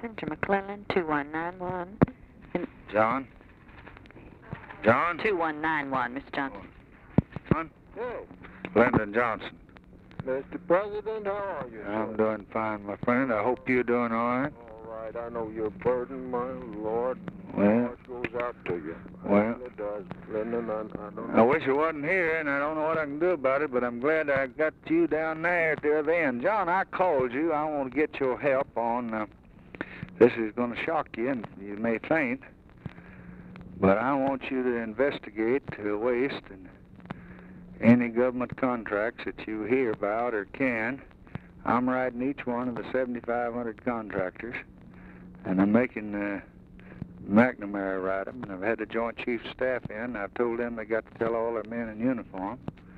Passenger McClellan, 2191. John? John? 2191, Mr. Johnson. John? Hey, Lyndon Johnson. Mr. President, how are you? I'm doing fine, my friend. I hope you're doing all right. All right, I know you're burdened, my Lord. My Well, heart goes out to you. well. It does. Lyndon, I don't I know. wish I wasn't here, and I don't know what I can do about it, but I'm glad I got you down there at the other end. John, I called you. I want to get your help on, this is going to shock you, and you may faint, but I want you to investigate the waste and any government contracts that you hear about or can. I'm writing each one of the 7,500 contractors, and I'm making McNamara write them, and I've had the Joint Chiefs of Staff in. I've told them they got to tell all their men in uniform.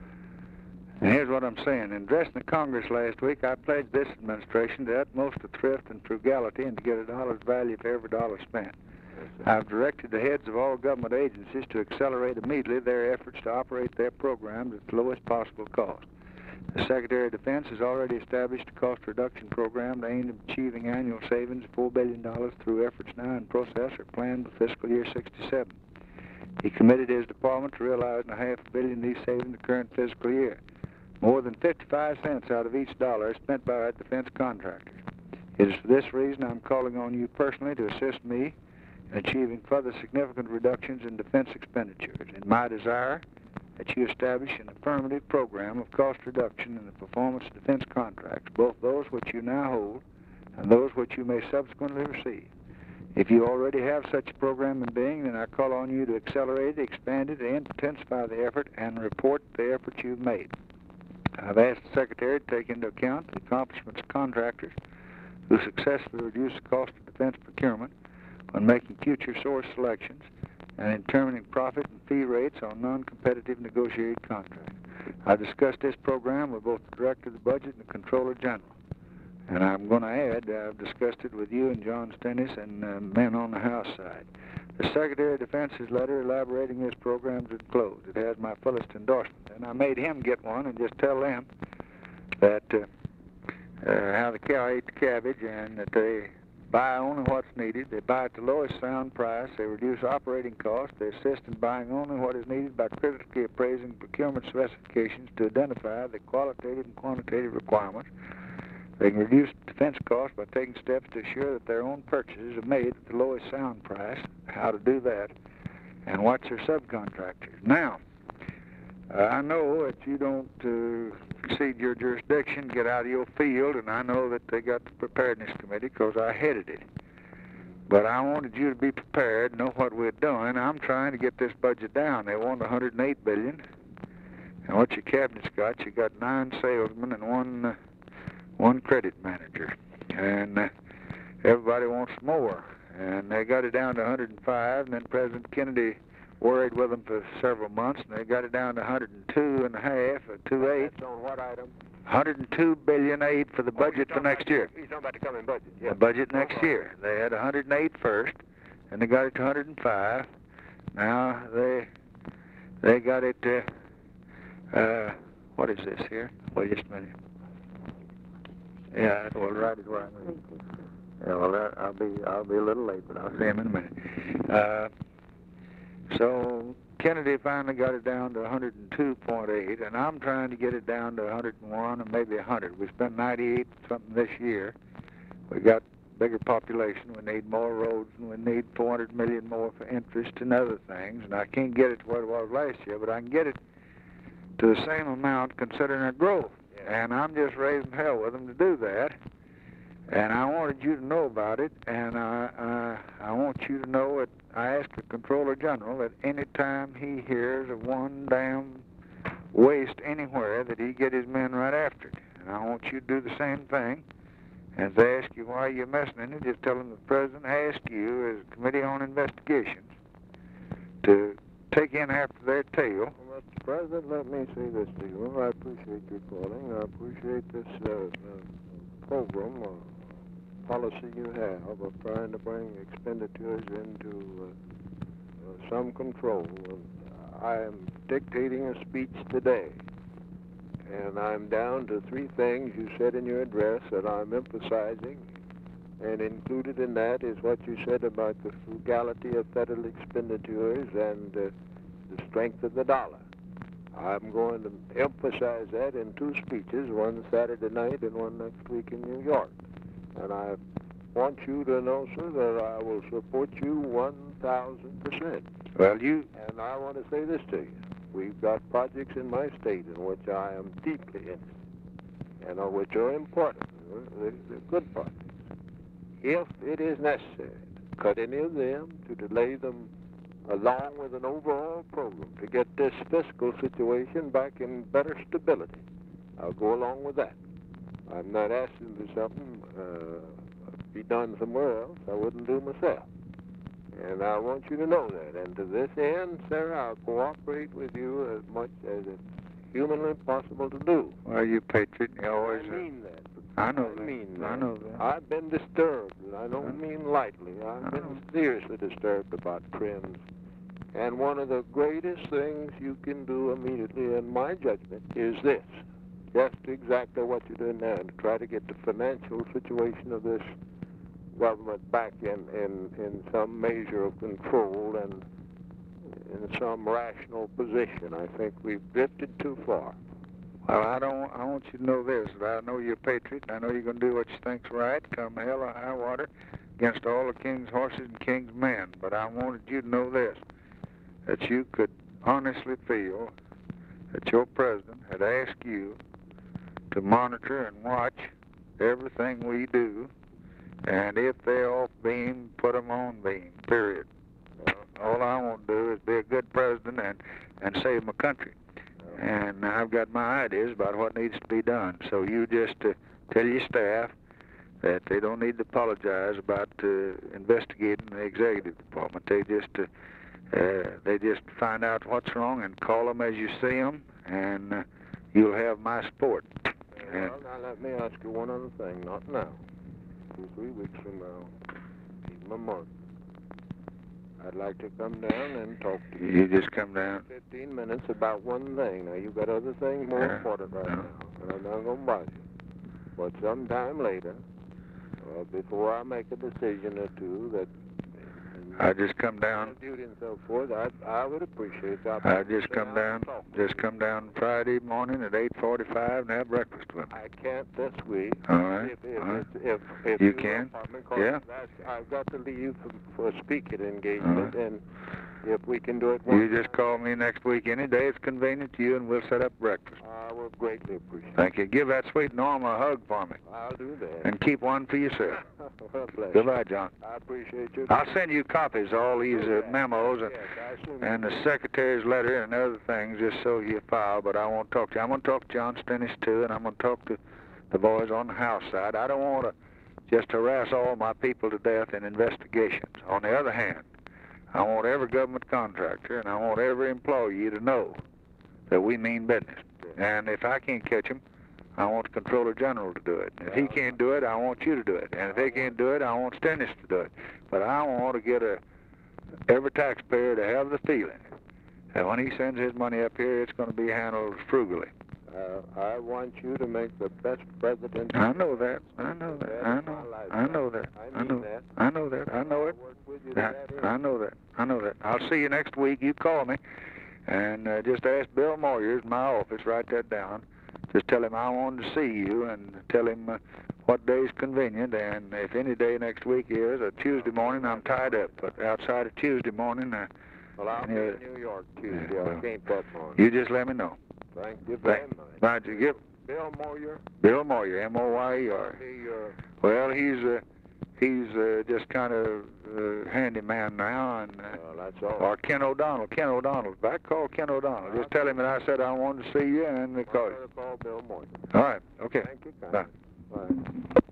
And here's what I'm saying. In addressing the Congress last week, I pledged this administration the utmost of thrift and frugality and to get a dollar's value for every dollar spent. I've directed the heads of all government agencies to accelerate immediately their efforts to operate their programs at the lowest possible cost. The Secretary of Defense has already established a cost reduction program aimed at achieving annual savings of $4 billion through efforts now in process or planned for fiscal year 67. He committed his department to realizing $500 million of these savings in the current fiscal year. More than 55 cents out of each dollar is spent by our defense contractors. It is for this reason I'm calling on you personally to assist me in achieving further significant reductions in defense expenditures. In my desire that you establish an affirmative program of cost reduction in the performance of defense contracts, both those which you now hold and those which you may subsequently receive. If you already have such a program in being, then I call on you to accelerate it, expand it, and intensify the effort and report the efforts you've made. I've asked the Secretary to take into account the accomplishments of contractors who successfully reduce the cost of defense procurement when making future source selections and in determining profit and fee rates on non-competitive negotiated contracts. I discussed this program with both the Director of the Budget and the Comptroller General. And I'm going to add, I've discussed it with you and John Stennis and men on the House side. The Secretary of Defense's letter elaborating this program is enclosed. It has my fullest endorsement. And I made him get one and just tell them that how the cow ate the cabbage and that they buy only what's needed. They buy at the lowest sound price. They reduce operating costs. They assist in buying only what is needed by critically appraising procurement specifications to identify the qualitative and quantitative requirements. They can reduce defense costs by taking steps to assure that their own purchases are made at the lowest sound price, how to do that, and watch their subcontractors. Now, I know that you don't exceed your jurisdiction, get out of your field, and I know that they got the preparedness committee because I headed it. But I wanted you to be prepared, know what we're doing. I'm trying to get this budget down. They want $108 billion. And what your cabinet's got, you got 9 salesmen and one credit manager. And everybody wants more. And they got it down to 105, and then President Kennedy worried with them for several months, and they got it down to 102 and a half, or 2.8. That's on what item? 102 billion aid for the budget for next year. He's talking about the coming budget. Yeah. The budget next year. They had 108 first, and they got it to 105. Now they got it to what is this here? Wait just a minute. Yeah, well, right is where I mean. Yeah, well, I'll be a little late, but I'll see him in a minute. So Kennedy finally got it down to 102.8, and I'm trying to get it down to 101 or maybe 100. We spent 98 something this year. We got bigger population. We need more roads, and we need 400 million more for interest and other things. And I can't get it to what it was last year, but I can get it to the same amount considering our growth. And I'm just raising hell with them to do that. And I wanted you to know about it, and I want you to know that I asked the Comptroller General that any time he hears of one damn waste anywhere that he get his men right after it. And I want you to do the same thing. And if they ask you why you're messing in it, just tell them the President asked you as a Committee on Investigations to take in after their tail. Well, Mr. President, let me say this to you. I appreciate your calling. I appreciate this program policy you have of trying to bring expenditures into some control. I am dictating a speech today, and I'm down to 3 things you said in your address that I'm emphasizing And included in that is what you said about the frugality of federal expenditures and the strength of the dollar. I'm going to emphasize that in 2 speeches, one Saturday night and one next week in New York. And I want you to know, sir, that I will support you 1,000%. Well, And I want to say this to you. We've got projects in my state in which I am deeply interested, and which are important. They're good projects. If it is necessary to cut any of them, to delay them along with an overall program to get this fiscal situation back in better stability, I'll go along with that. I'm not asking for something be done somewhere else I wouldn't do myself. And I want you to know that. And to this end, sir, I'll cooperate with you as much as it's humanly possible to do. well, you patriot, you always... I mean that. I know I that. mean I that. know that. I've been disturbed, and I don't mean lightly. I've been seriously disturbed about trends. And one of the greatest things you can do immediately, in my judgment, is this. Just exactly what you're doing now, to try to get the financial situation of this government back in some measure of control and in some rational position. I think we've drifted too far. Well, I want you to know this, that I know you're a patriot, and I know you're going to do what you think's right, come hell or high water, against all the king's horses and king's men. But I wanted you to know this, that you could honestly feel that your president had asked you to monitor and watch everything we do, and if they're off beam, put them on beam, period. All I want to do is be a good president and save my country. And I've got my ideas about what needs to be done. So you just tell your staff that they don't need to apologize about investigating the executive department. They just find out what's wrong and call them as you see them, and you'll have my support. Well, now let me ask you one other thing. Not now. 2-3 weeks from now, even a month. I'd like to come down and talk to you. You just come down. 15 minutes about one thing. Now, you've got other things more important right now, and I'm not going to bother you. But sometime later, before I make a decision or two that... I just come down. Duty and so forth, I would appreciate that. I just come down Friday morning at 8:45 and have breakfast with me. I can't this week. All right. If you can? Yeah. I've got to leave for a speaking engagement, and if we can do it... You just call me next week any day it's convenient to you, and we'll set up breakfast. I will greatly appreciate it. Thank you. Give that sweet Norma a hug for me. I'll do that. And keep one for yourself. Well, bless Goodbye, John. I appreciate you. I'll send you copies of all these memos and the secretary's letter and other things just so you file, but I won't talk to you. I'm going to talk to John Stennis, too, and I'm going to talk to the boys on the House side. I don't want to just harass all my people to death in investigations. On the other hand, I want every government contractor and I want every employee to know that we mean business. And if I can't catch them, I want the Comptroller General to do it. If he can't do it, I want you to do it. And if they can't do it, I want Stennis to do it. But I want to get every taxpayer to have the feeling that when he sends his money up here, it's going to be handled frugally. I want you to make the best president. I know that. I know that. I know that. I know that. I know that. I know that. I know it. I know that. I know that. I'll see you next week. You call me and just ask Bill Moyers in my office. Write that down. Just tell him I wanted to see you and tell him what day is convenient. And if any day next week is a Tuesday morning, I'm tied up. But outside of Tuesday morning, well, I'll be in New York Tuesday. I can't that morning. You just let me know. Thank you very much. Right, you give Bill Moyer. Bill Moyer, M-O-Y-E-R. Well, he's just kind of handyman now, and that's all. Or Ken O'Donnell. Ken O'Donnell. Back call Ken O'Donnell. Just tell him that I said I wanted to see you, and call you. Call Bill Moyer. All right. Okay. Thank you. Bye. Bye.